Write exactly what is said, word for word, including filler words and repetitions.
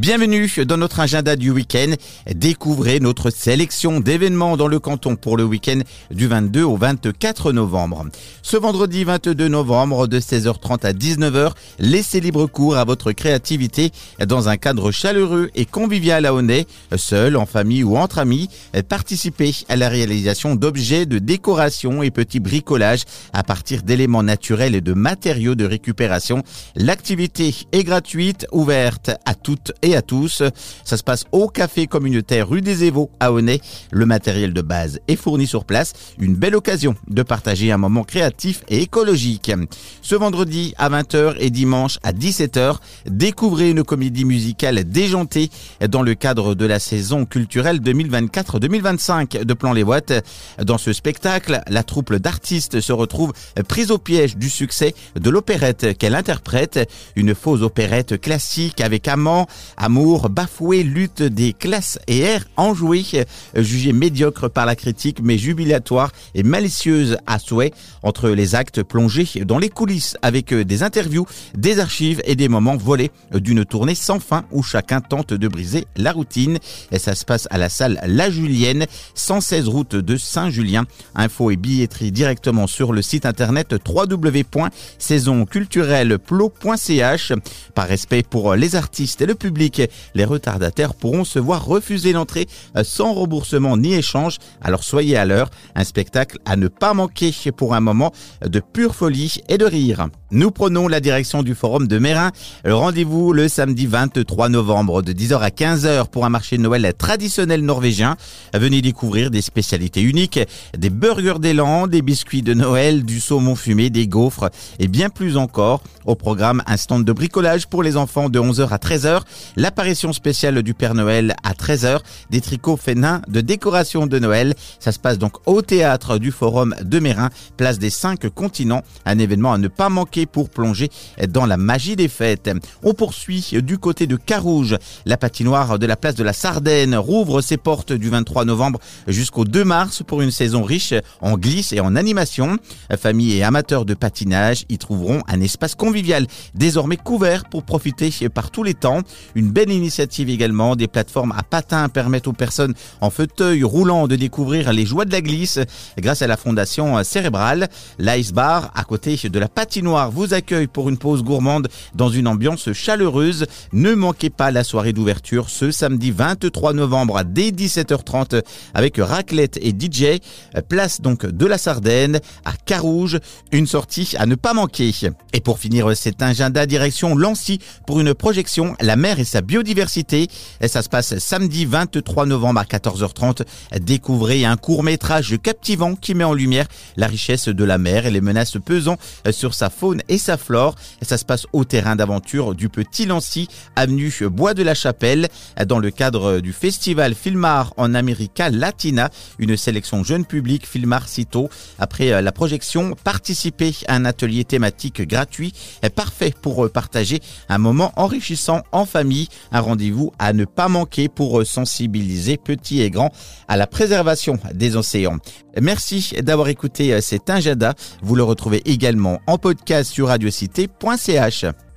Bienvenue dans notre agenda du week-end. Découvrez notre sélection d'événements dans le canton pour le week-end du vingt-deux au vingt-quatre novembre. Ce vendredi vingt-deux novembre de seize heures trente à dix-neuf heures, laissez libre cours à votre créativité dans un cadre chaleureux et convivial à Aunay. Seul, en famille ou entre amis, participez à la réalisation d'objets de décoration et petits bricolages à partir d'éléments naturels et de matériaux de récupération. L'activité est gratuite, ouverte à toutes et à tous. Ça se passe au café communautaire rue des Évaux à Aunay. Le matériel de base est fourni sur place. Une belle occasion de partager un moment créatif et écologique. Ce vendredi à vingt heures et dimanche à dix-sept heures, découvrez une comédie musicale déjantée dans le cadre de la saison culturelle deux mille vingt-quatre deux mille vingt-cinq de Plan-les-Ouates. Dans ce spectacle, la troupe d'artistes se retrouve prise au piège du succès de l'opérette qu'elle interprète. Une fausse opérette classique avec amant, amour, bafoué, lutte des classes et airs enjoués, jugée médiocre par la critique mais jubilatoire et malicieuse à souhait. Entre les actes plongés dans les coulisses avec des interviews, des archives et des moments volés d'une tournée sans fin où chacun tente de briser la routine. Et ça se passe à la salle La Julienne, cent seize route de Saint-Julien. Infos et billetterie directement sur le site internet w w w point saison culturelle plo point c h. Par respect pour les artistes et le public, les retardataires pourront se voir refuser l'entrée sans remboursement ni échange. Alors soyez à l'heure, un spectacle à ne pas manquer pour un moment de pure folie et de rire. Nous prenons la direction du Forum de Mérin. Rendez-vous le samedi vingt-trois novembre de dix heures à quinze heures pour un marché de Noël traditionnel norvégien. Venez découvrir des spécialités uniques, des burgers d'élan, des biscuits de Noël, du saumon fumé, des gaufres et bien plus encore. Au programme, un stand de bricolage pour les enfants de onze heures à treize heures, l'apparition spéciale du Père Noël à treize heures, des tricots faits nains de décoration de Noël. Ça se passe donc au théâtre du Forum de Mérin, place des cinq continents. Un événement à ne pas manquer pour plonger dans la magie des fêtes. On poursuit du côté de Carouge. La patinoire de la place de la Sardaigne rouvre ses portes du vingt-trois novembre jusqu'au deux mars pour une saison riche en glisse et en animation. Familles et amateurs de patinage y trouveront un espace convivial désormais couvert pour profiter par tous les temps. Une belle initiative également. Des plateformes à patins permettent aux personnes en fauteuil roulant de découvrir les joies de la glisse grâce à la fondation Cérébrale. L'Ice Bar, à côté de la patinoire, vous accueille pour une pause gourmande dans une ambiance chaleureuse. Ne manquez pas la soirée d'ouverture ce samedi vingt-trois novembre dès dix-sept heures trente avec raclette et D J. Place donc de la Sardaigne à Carouge. Une sortie à ne pas manquer. Et pour finir cet agenda, direction Lancy pour une projection La mer et sa biodiversité. Et ça se passe samedi vingt-trois novembre à quatorze heures trente. Découvrez un court-métrage captivant qui met en lumière la richesse de la mer et les menaces pesant sur sa faune et sa flore. Et ça se passe au terrain d'aventure du Petit Lancy, avenue Bois de la Chapelle, dans le cadre du festival Filmar en America Latina, une sélection jeune public Filmar Cito. Après la projection, participez à un atelier thématique gratuit, parfait pour partager un moment enrichissant en famille. Un rendez-vous à ne pas manquer pour sensibiliser petits et grands à la préservation des océans. Merci d'avoir écouté cet agenda. Vous le retrouvez également en podcast sur radiocité point c h.